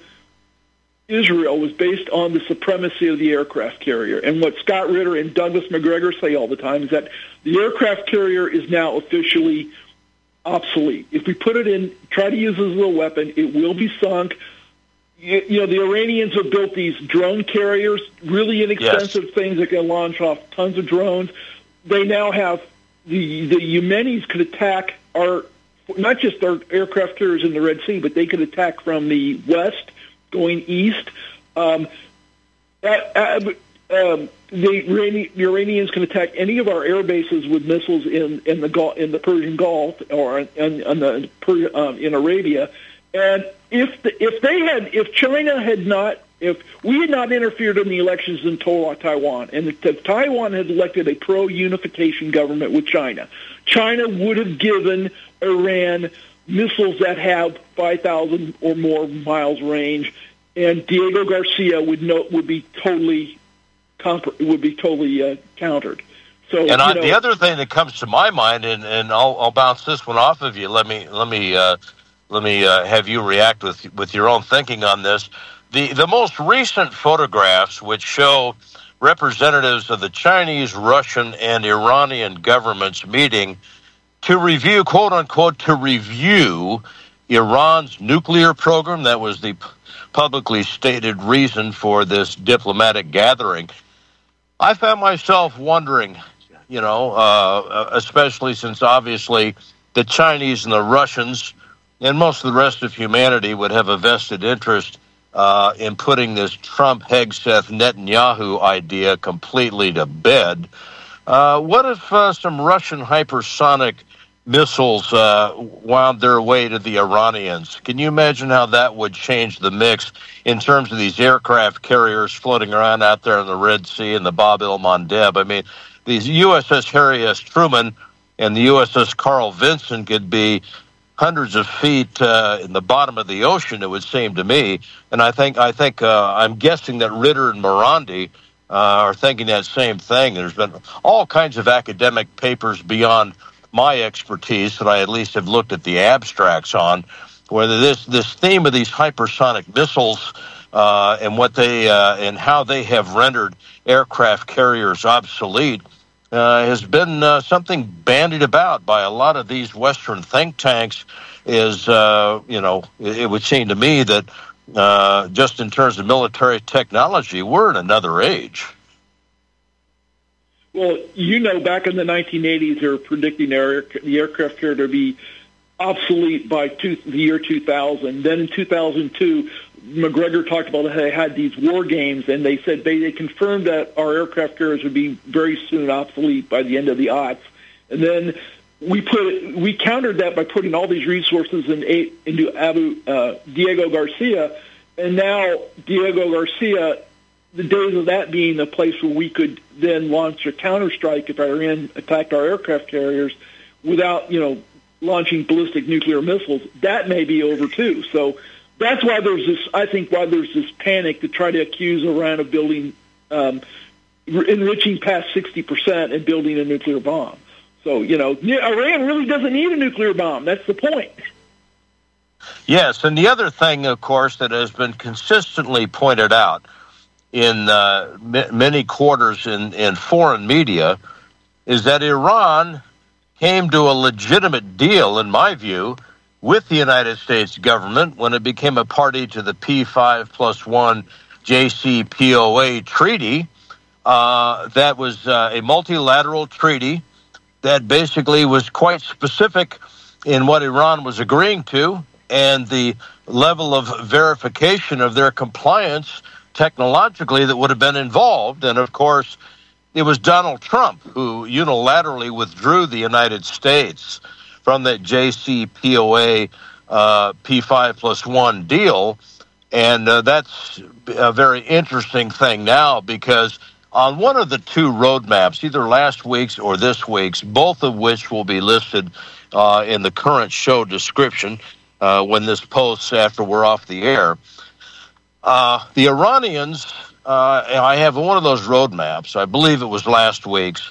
Israel was based on the supremacy of the aircraft carrier. And what Scott Ritter and Douglas McGregor say all the time is that the aircraft carrier is now officially obsolete. If we put it in, try to use it as a weapon, it will be sunk. You, you know, the Iranians have built these drone carriers, really inexpensive yes. things that can launch off tons of drones. They now have, the, the Yemenis could attack our, not just our aircraft carriers in the Red Sea, but they could attack from the west, going east. Um, at, at, um, the, Iranian, the Iranians can attack any of our air bases with missiles in, in the Gulf, in the Persian Gulf or in, in the um, in Arabia. And if the, if they had, if China had not, if we had not interfered in the elections in Taiwan, and if Taiwan had elected a pro-unification government with China, China would have given Iran missiles that have five thousand or more miles range, and Diego Garcia would know, would be totally would be totally uh, countered. So, and I, you know, the other thing that comes to my mind, and, and I'll, I'll bounce this one off of you. Let me let me uh, let me uh, have you react with with your own thinking on this. The the most recent photographs, which show representatives of the Chinese, Russian, and Iranian governments meeting to review, quote unquote, to review Iran's nuclear program. That was the p- publicly stated reason for this diplomatic gathering. I found myself wondering, you know, uh, especially since obviously the Chinese and the Russians and most of the rest of humanity would have a vested interest uh, in putting this Trump-Hegseth Netanyahu idea completely to bed. Uh, what if uh, some Russian hypersonic missiles uh, wound their way to the Iranians? Can you imagine how that would change the mix in terms of these aircraft carriers floating around out there in the Red Sea and the Bab el-Mandeb? I mean, these U S S Harry S. Truman and the U S S Carl Vinson could be hundreds of feet uh, in the bottom of the ocean, it would seem to me. And I think, I think uh, I'm guessing that Ritter and Morandi uh, are thinking that same thing. There's been all kinds of academic papers beyond my expertise that I at least have looked at the abstracts on, whether this this theme of these hypersonic missiles uh, and what they uh, and how they have rendered aircraft carriers obsolete uh, has been uh, something bandied about by a lot of these Western think tanks. Is uh, you know, it, it would seem to me that uh, just in terms of military technology, we're in another age. Well, you know, back in the nineteen eighties, they were predicting air, the aircraft carrier to be obsolete by two, the year two thousand. Then in two thousand two, McGregor talked about how they had these war games, and they said they, they confirmed that our aircraft carriers would be very soon obsolete by the end of the aughts. And then we put we countered that by putting all these resources in, into Abu uh, Diego Garcia, and now Diego Garcia, the days of that being a place where we could then launch a counterstrike if Iran attacked our aircraft carriers without, you know, launching ballistic nuclear missiles, that may be over too. So that's why there's this, I think why there's this panic to try to accuse Iran of building, um, enriching past sixty percent and building a nuclear bomb. So, you know, Iran really doesn't need a nuclear bomb. That's the point. Yes, and the other thing, of course, that has been consistently pointed out in uh, m- many quarters in, in foreign media is that Iran came to a legitimate deal, in my view, with the United States government when it became a party to the P five plus one J C P O A treaty. Uh, that was uh, a multilateral treaty that basically was quite specific in what Iran was agreeing to and the level of verification of their compliance technologically that would have been involved. And of course, it was Donald Trump who unilaterally withdrew the United States from that J C P O A uh, P five plus one deal. And uh, that's a very interesting thing now, because on one of the two roadmaps, either last week's or this week's, both of which will be listed uh, in the current show description uh, when this posts after we're off the air, uh, the Iranians, uh, I have one of those roadmaps, I believe it was last week's,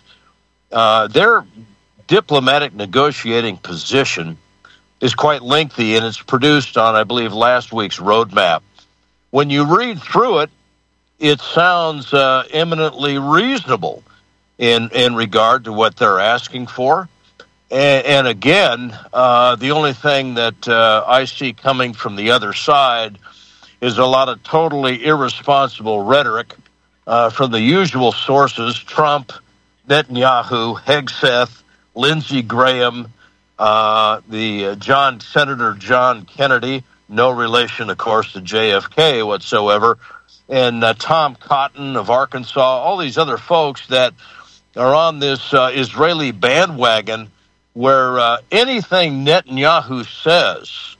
uh, their diplomatic negotiating position is quite lengthy, and it's produced on, I believe, last week's roadmap. When you read through it, it sounds uh, eminently reasonable in in regard to what they're asking for. And, and again, uh, the only thing that uh, I see coming from the other side is a lot of totally irresponsible rhetoric uh, from the usual sources: Trump, Netanyahu, Hegseth, Lindsey Graham, uh, the uh, John Senator John Kennedy, no relation, of course, to J F K whatsoever, and uh, Tom Cotton of Arkansas, all these other folks that are on this uh, Israeli bandwagon where uh, anything Netanyahu says,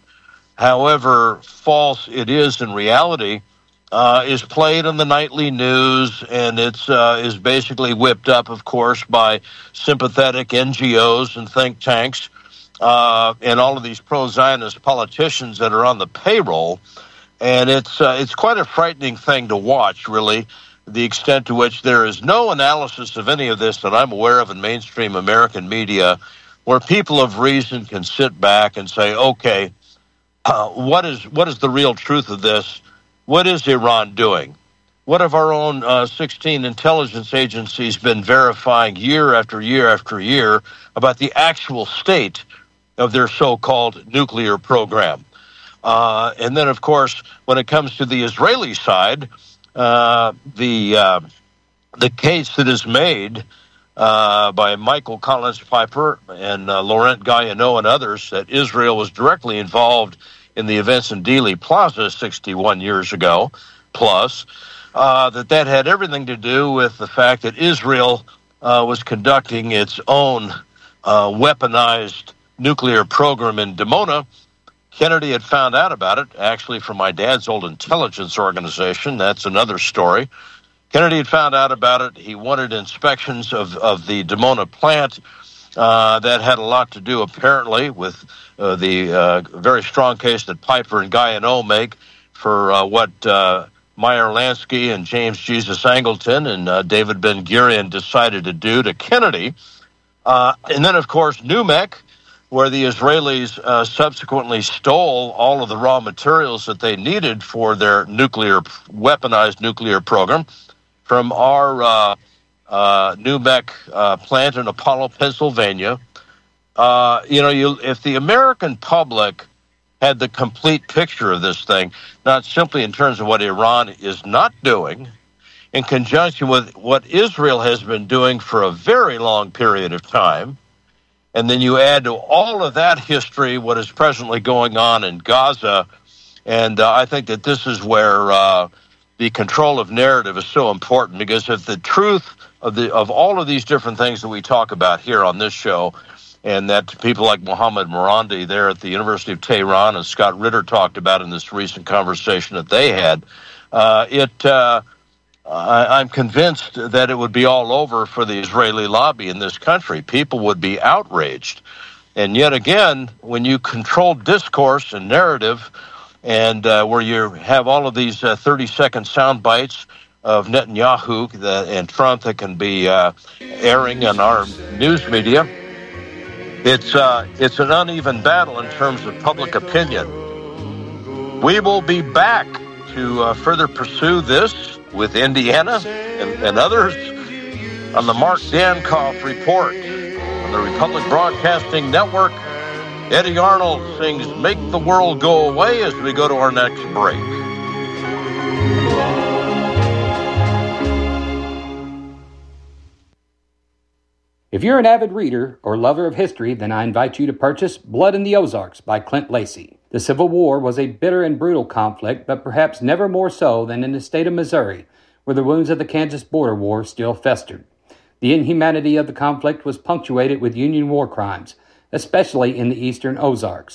however false it is in reality, uh, is played in the nightly news, and it's uh, is basically whipped up, of course, by sympathetic N G Os and think tanks uh, and all of these pro-Zionist politicians that are on the payroll. And it's uh, it's quite a frightening thing to watch, really, the extent to which there is no analysis of any of this that I'm aware of in mainstream American media, where people of reason can sit back and say, okay, uh, what is what is the real truth of this? What is Iran doing? What have our own uh, sixteen intelligence agencies been verifying year after year after year about the actual state of their so-called nuclear program? Uh, and then, of course, when it comes to the Israeli side, uh, the uh, the case that is made uh, by Michael Collins Piper and uh, Laurent Guyano and others that Israel was directly involved in the events in Dealey Plaza sixty-one years ago, plus, uh, that that had everything to do with the fact that Israel uh, was conducting its own uh, weaponized nuclear program in Dimona. Kennedy had found out about it, actually, from my dad's old intelligence organization. That's another story. Kennedy had found out about it. He wanted inspections of, of the Dimona plant. Uh, that had a lot to do, apparently, with uh, the uh, very strong case that Piper and Guyano make for uh, what uh, Meyer Lansky and James Jesus Angleton and uh, David Ben-Gurion decided to do to Kennedy. Uh, and then, of course, N U M E C, where the Israelis uh, subsequently stole all of the raw materials that they needed for their nuclear, weaponized nuclear program from our uh, uh, N U M E C uh, plant in Apollo, Pennsylvania. Uh, you know, you, if the American public had the complete picture of this thing, not simply in terms of what Iran is not doing, in conjunction with what Israel has been doing for a very long period of time, and then you add to all of that history what is presently going on in Gaza, and uh, I think that this is where uh, the control of narrative is so important, because if the truth of the of all of these different things that we talk about here on this show, and that people like Mohammad Morandi there at the University of Tehran and Scott Ritter talked about in this recent conversation that they had, uh, it uh, I, I'm convinced that it would be all over for the Israeli lobby in this country. People would be outraged. And yet again, when you control discourse and narrative, and uh, where you have all of these uh, thirty-second sound bites of Netanyahu that, and Trump that can be uh, airing on our news media, it's uh, it's an uneven battle in terms of public opinion. We will be back to uh, further pursue this with Indiana and, and others on the Mark Dankoff Report on the Republic Broadcasting Network. Eddie Arnold sings "Make the World Go Away" as we go to our next break. If you're an avid reader or lover of history, then I invite you to purchase Blood in the Ozarks by Clint Lacey. The Civil War was a bitter and brutal conflict, but perhaps never more so than in the state of Missouri, where the wounds of the Kansas Border War still festered. The inhumanity of the conflict was punctuated with Union war crimes, especially in the eastern Ozarks.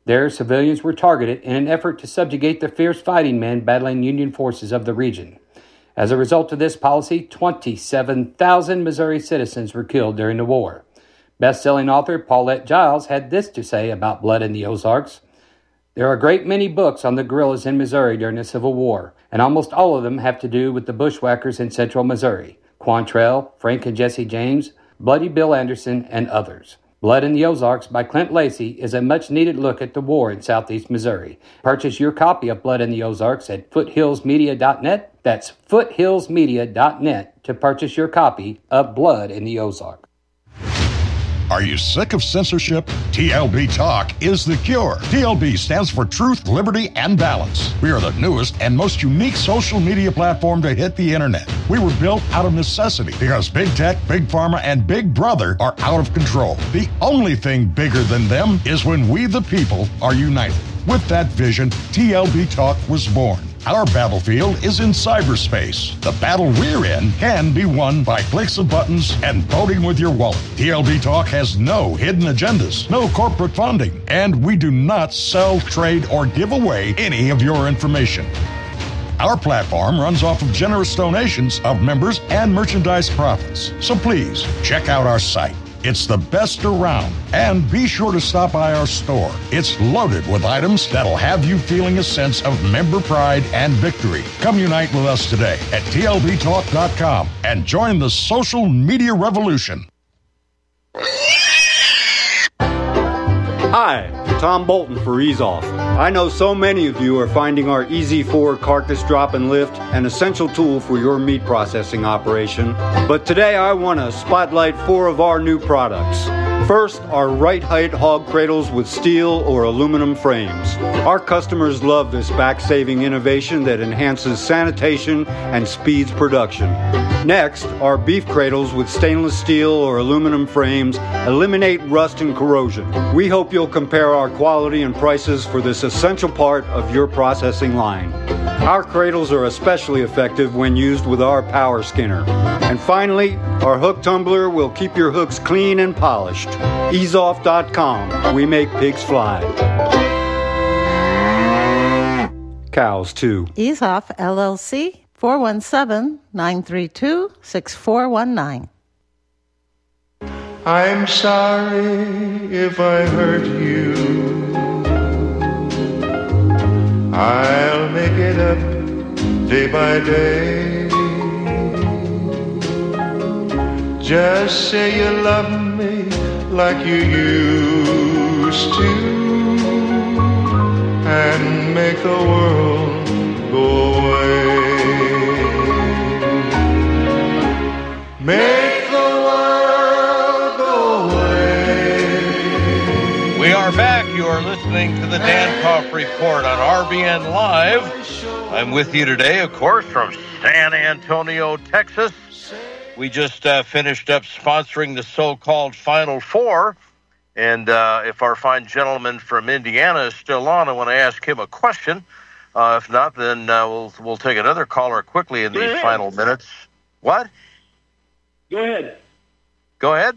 There, civilians were targeted in an effort to subjugate the fierce fighting men battling Union forces of the region. As a result of this policy, twenty-seven thousand Missouri citizens were killed during the war. Best-selling author Paulette Giles had this to say about Blood in the Ozarks. There are a great many books on the guerrillas in Missouri during the Civil War, and almost all of them have to do with the bushwhackers in central Missouri. Quantrell, Frank and Jesse James, Bloody Bill Anderson, and others. Blood in the Ozarks by Clint Lacey is a much-needed look at the war in southeast Missouri. Purchase your copy of Blood in the Ozarks at foothills media dot net. That's foothills media dot net to purchase your copy of Blood in the Ozarks. Are you sick of censorship? T L B Talk is the cure. T L B stands for Truth, Liberty, and Balance. We are the newest and most unique social media platform to hit the internet. We were built out of necessity because big tech, big pharma, and big brother are out of control. The only thing bigger than them is when we the people are united. With that vision, T L B Talk was born. Our battlefield is in cyberspace. The battle we're in can be won by clicks of buttons and voting with your wallet. T L B Talk has no hidden agendas, no corporate funding, and we do not sell, trade, or give away any of your information. Our platform runs off of generous donations of members and merchandise profits. So please, check out our site. It's the best around. And be sure to stop by our store. It's loaded with items that'll have you feeling a sense of member pride and victory. Come unite with us today at T L B talk dot com and join the social media revolution. Hi, Tom Bolton for Ease Off. I know so many of you are finding our Easy four carcass drop and lift an essential tool for your meat processing operation. But today I want to spotlight four of our new products. First, our right height hog cradles with steel or aluminum frames. Our customers love this back-saving innovation that enhances sanitation and speeds production. Next, our beef cradles with stainless steel or aluminum frames eliminate rust and corrosion. We hope you'll compare our quality and prices for this essential part of your processing line. Our cradles are especially effective when used with our power skinner. And finally, our hook tumbler will keep your hooks clean and polished. ease off dot com. We make pigs fly. Cows, too. Ease Off, L L C, four one seven, nine three two, six four one nine. I'm sorry if I hurt you. I'll make it up day by day. Just say you love me like you used to, and make the world go away. Make the world go away. We are back. You are listening to the Dan Koff Report on R B N Live. I'm with you today, of course, from San Antonio, Texas. We just uh, finished up sponsoring the so-called Final Four. And uh, if our fine gentleman from Indiana is still on, I want to ask him a question. Uh, if not, then uh, we'll we'll take another caller quickly in these final minutes. What? Go ahead. Go ahead.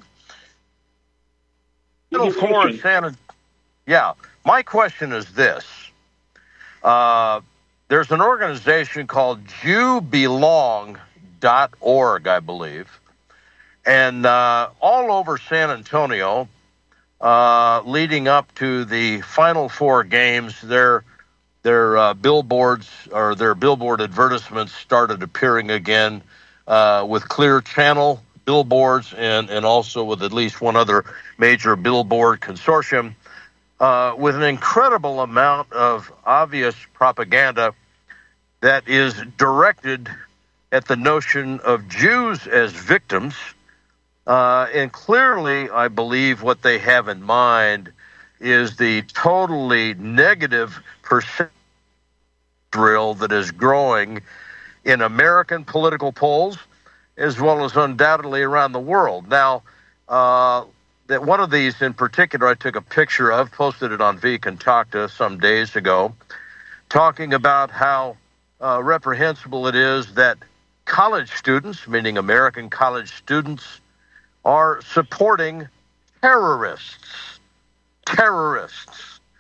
Final Four, Santa. Yeah. My question is this. Uh, there's an organization called Jew Belong dot org, I believe. And uh, all over San Antonio, uh, leading up to the Final Four games, their their uh, billboards or their billboard advertisements started appearing again uh, with Clear Channel billboards and, and also with at least one other major billboard consortium uh, with an incredible amount of obvious propaganda that is directed at the notion of Jews as victims. Uh, and clearly, I believe what they have in mind is the totally negative perception drill that is growing in American political polls, as well as undoubtedly around the world. Now, uh, that one of these in particular I took a picture of, posted it on V Contacta some days ago, talking about how uh, reprehensible it is that college students, meaning American college students, are supporting terrorists. Terrorists.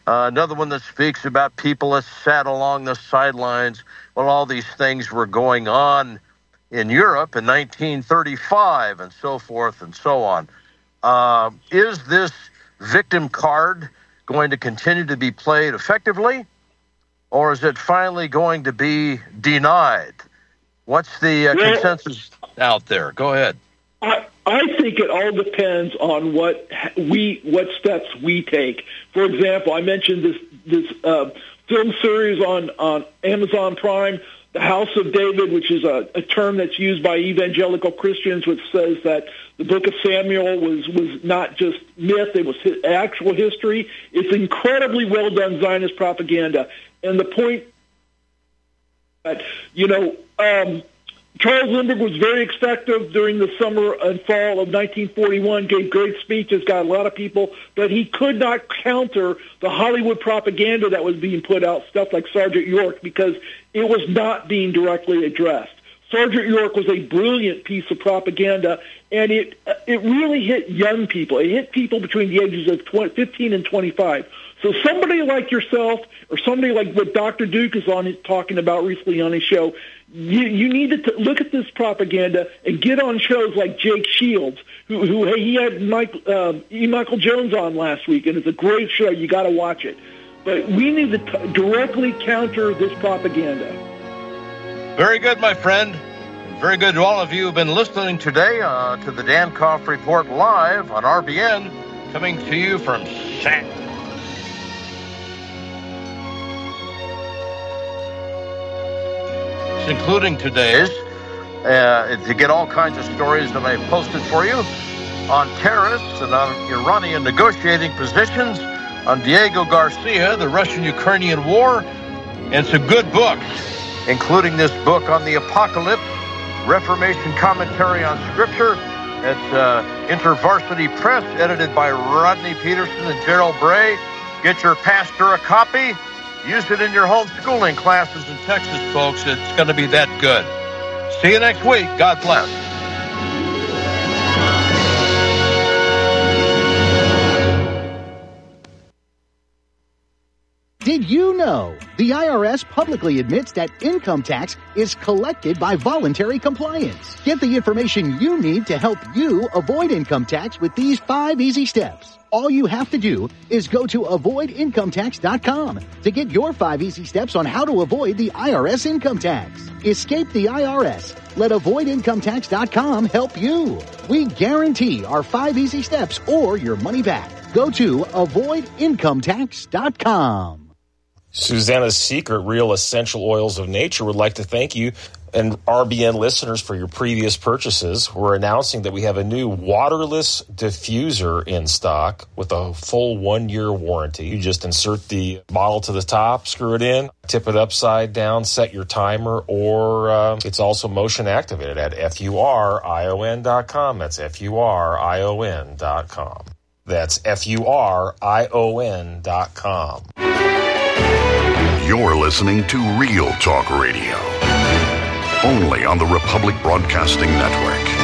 Uh, another one that speaks about people that sat along the sidelines while all these things were going on in Europe in nineteen thirty-five and so forth and so on. Uh, is this victim card going to continue to be played effectively, or is it finally going to be denied? What's the uh, well, consensus out there? Go ahead. I, I think it all depends on what we what steps we take. For example, I mentioned this this uh, film series on, on Amazon Prime, The House of David, which is a, a term that's used by evangelical Christians, which says that the book of Samuel was, was not just myth, it was actual history. It's incredibly well done Zionist propaganda. And the point that, you know, um, Charles Lindbergh was very effective during the summer and fall of nineteen forty-one, gave great speeches, got a lot of people, but he could not counter the Hollywood propaganda that was being put out, stuff like Sergeant York, because it was not being directly addressed. Sergeant York was a brilliant piece of propaganda, and it it really hit young people. It hit people between the ages of fifteen and twenty-five. So somebody like yourself, or somebody like what Doctor Duke is on talking about recently on his show, you, you need to t- look at this propaganda and get on shows like Jake Shields, who, who he had Mike, uh, E. Michael Jones on last week, and it's a great show. You got to watch it. But we need to t- directly counter this propaganda. Very good, my friend. Very good to all of you who have been listening today uh, to the Dan Koff Report live on R B N, coming to you from San including today's, uh, to get all kinds of stories that I posted for you on terrorists and on Iranian negotiating positions, on Diego Garcia, the Russian-Ukrainian war, and some good books, including this book on the apocalypse, Reformation Commentary on Scripture. It's uh, InterVarsity Press, edited by Rodney Peterson and Gerald Bray. Get your pastor a copy. Use it in your homeschooling classes in Texas, folks. It's going to be that good. See you next week. God bless. Did you know the I R S publicly admits that income tax is collected by voluntary compliance? Get the information you need to help you avoid income tax with these five easy steps. All you have to do is go to avoid income tax dot com to get your five easy steps on how to avoid the I R S income tax. Escape the I R S. Let avoid income tax dot com help you. We guarantee our five easy steps or your money back. Go to avoid income tax dot com. Susanna's Secret, Real Essential Oils of Nature, would like to thank you and R B N listeners for your previous purchases. We're announcing that we have a new waterless diffuser in stock with a full one-year warranty. You just insert the bottle to the top, screw it in, tip it upside down, set your timer, or uh, it's also motion activated at F U R I O N dot com. That's F U R I O N dot com. That's F U R I O N dot com. You're listening to Real Talk Radio, only on the Republic Broadcasting Network.